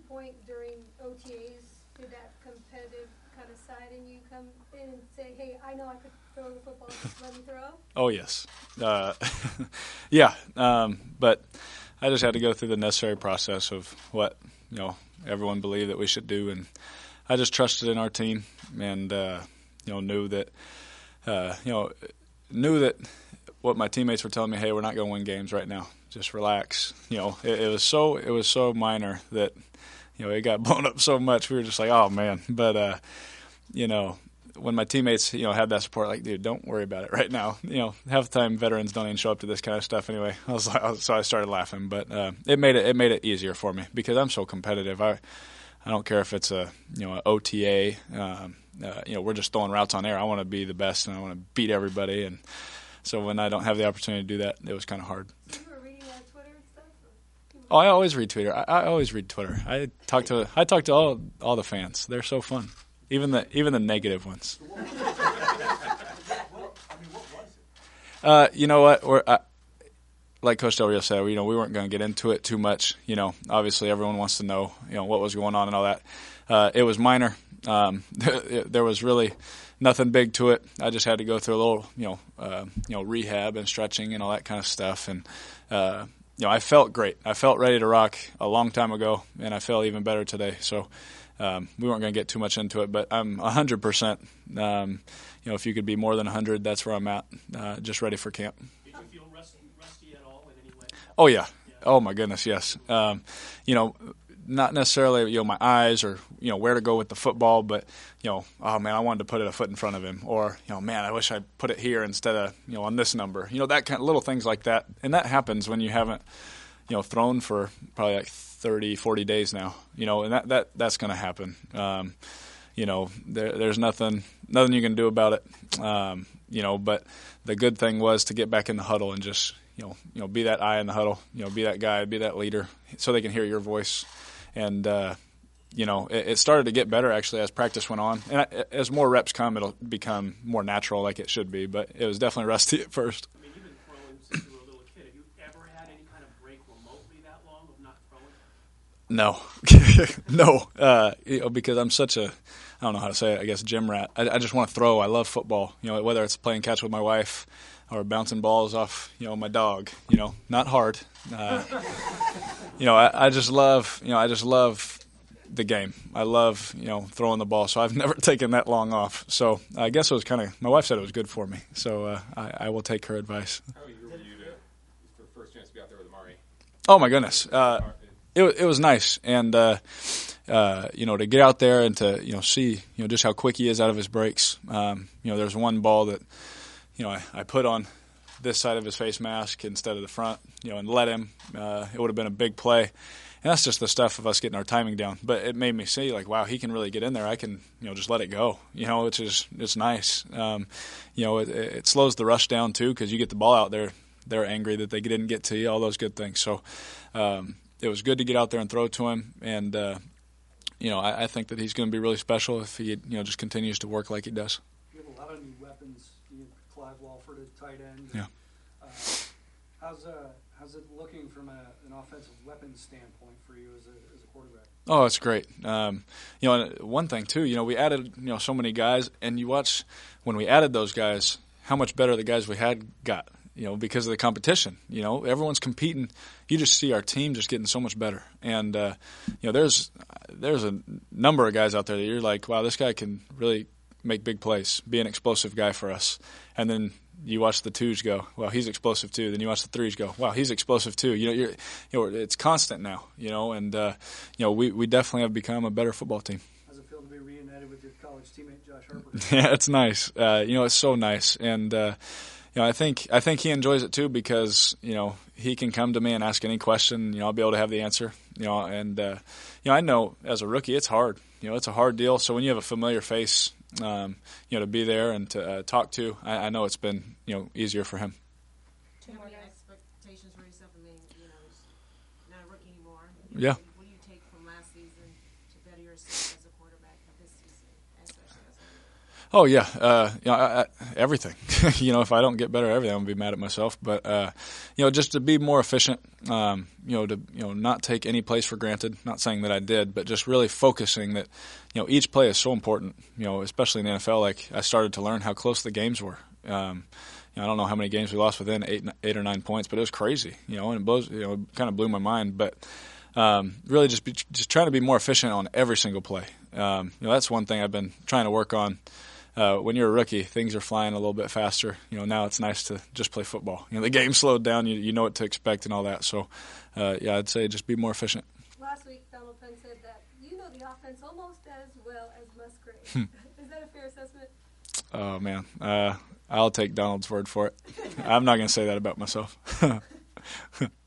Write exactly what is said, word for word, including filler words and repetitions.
point during O T As did that competitive kind of side in you come in and say, hey, I know I could throw the football, just let me throw? Oh, yes. Uh, yeah, um, but I just had to go through the necessary process of what, you know, everyone believed that we should do, and I just trusted in our team and, uh, you know, knew that, uh, you know, knew that what my teammates were telling me, hey, we're not going to win games right now. Just relax. You know, it, it was so it was so minor that, you know, it got blown up so much. We were just like, oh, man. But, uh, you know, when my teammates, you know, had that support, like, dude, don't worry about it right now. You know, half the time veterans don't even show up to this kind of stuff anyway. I was like, so I started laughing. But uh, it made it it made it easier for me because I'm so competitive. I I don't care if it's a, you know, an O T A. Um, uh, you know, we're just throwing routes on air. I want to be the best and I want to beat everybody. And so when I don't have the opportunity to do that, it was kind of hard. You were reading that Twitter and stuff? Oh, I always read Twitter. I, I always read Twitter. I talk to I talk to all all the fans. They're so fun, even the even the negative ones. Uh, you know what? We're, uh, like Coach Del Rio said, you know, we weren't going to get into it too much. You know, obviously everyone wants to know, you know, what was going on and all that. Uh, it was minor. Um, there was really nothing big to it. I just had to go through a little, you know, uh, you know, rehab and stretching and all that kind of stuff. And uh, you know, I felt great. I felt ready to rock a long time ago, and I feel even better today. So um, we weren't going to get too much into it, but I'm one hundred percent. Um, you know, if you could be more than one hundred, that's where I'm at. Uh, just ready for camp. Did you feel rusty, rusty at all in any way? Oh yeah. yeah. Oh my goodness, yes. Um, you know. Not necessarily, you know, my eyes or, you know, where to go with the football, but, you know, oh, man, I wanted to put it a foot in front of him. Or, you know, man, I wish I put it here instead of, you know, on this number. You know, that kind of little things like that. And that happens when you haven't, you know, thrown for probably like thirty, forty days now. You know, and that, that that's going to happen. Um, you know, there, there's nothing nothing you can do about it. Um, you know, but the good thing was to get back in the huddle and just, you know, you know, be that eye in the huddle. You know, be that guy, be that leader so they can hear your voice. And, uh, you know, it, it started to get better, actually, as practice went on. And I, as more reps come, it'll become more natural like it should be. But it was definitely rusty at first. I mean, you've been throwing since you were a little kid. Have you ever had any kind of break remotely that long of not throwing? No. no. Uh, you know, because I'm such a, I don't know how to say it, I guess, gym rat. I, I just want to throw. I love football. You know, whether it's playing catch with my wife or bouncing balls off, you know, my dog. You know, not hard. Uh, you know, I, I just love, you know, I just love the game. I love, you know, throwing the ball. So I've never taken that long off. So I guess it was kind of, my wife said it was good for me. So uh, I, I will take her advice. How eager were you to, for the first chance to be out there with Amari? Oh, my goodness. Uh, it, it was nice. And, uh, uh, you know, to get out there and to, you know, see, you know, just how quick he is out of his breaks. Um, you know, there's one ball that, you know, I, I put on this side of his face mask instead of the front, you know, and let him. Uh, it would have been a big play. And that's just the stuff of us getting our timing down. But it made me see, like, wow, he can really get in there. I can, you know, just let it go, you know, which is it's nice. Um, you know, it, it slows the rush down, too, because you get the ball out there. They're angry that they didn't get to you, all those good things. So um, it was good to get out there and throw to him. And, uh, you know, I, I think that he's going to be really special if he, you know, just continues to work like he does. You have a lot of new weapons. You have Clive Walford at tight end. Yeah. Uh, how's uh, how's it looking from a, an offensive weapons standpoint for you as a as a quarterback? Oh, it's great. Um, you know, and one thing too. You know, we added you know so many guys, and you watch when we added those guys, how much better the guys we had got. You know, because of the competition. You know, everyone's competing. You just see our team just getting so much better. And uh, you know, there's there's a number of guys out there that you're like, wow, this guy can really make big plays, be an explosive guy for us. And then you watch the twos go, well, he's explosive too. Then you watch the threes go, wow, he's explosive too. You know, you're, you know, it's constant now. You know, and uh, you know, we we definitely have become a better football team. How's it feel to be reunited with your college teammate Josh Harper? Yeah, it's nice. Uh, you know, it's so nice, and uh, you know, I think I think he enjoys it too because you know he can come to me and ask any question. You know, I'll be able to have the answer. You know, and uh, you know, I know as a rookie, it's hard. You know, it's a hard deal. So when you have a familiar face, um, you know, to be there and to uh, talk to, I, I know it's been you know easier for him. Do you have any expectations for yourself? I mean, you know, it's not a rookie anymore. Yeah. What do you take from last season to better yourself as a quarterback of this season, especially as a Oh yeah, uh, you know, I, I, everything. you know, if I don't get better at everything, I'm gonna be mad at myself. But uh, you know, just to be more efficient, um, you know, to you know not take any plays for granted. Not saying that I did, but just really focusing that you know each play is so important. You know, especially in the N F L, like I started to learn how close the games were. Um, you know, I don't know how many games we lost within eight, eight or nine points, but it was crazy. You know, and it blows, you know, it kind of blew my mind. But um, really, just be, just trying to be more efficient on every single play. Um, you know, that's one thing I've been trying to work on. Uh, when you're a rookie, things are flying a little bit faster. You know, now it's nice to just play football. You know, the game slowed down. You you know what to expect and all that. So, uh, yeah, I'd say just be more efficient. Last week, Donald Penn said that you know the offense almost as well as Musgrave. Is that a fair assessment? Oh, man. Uh, I'll take Donald's word for it. I'm not going to say that about myself.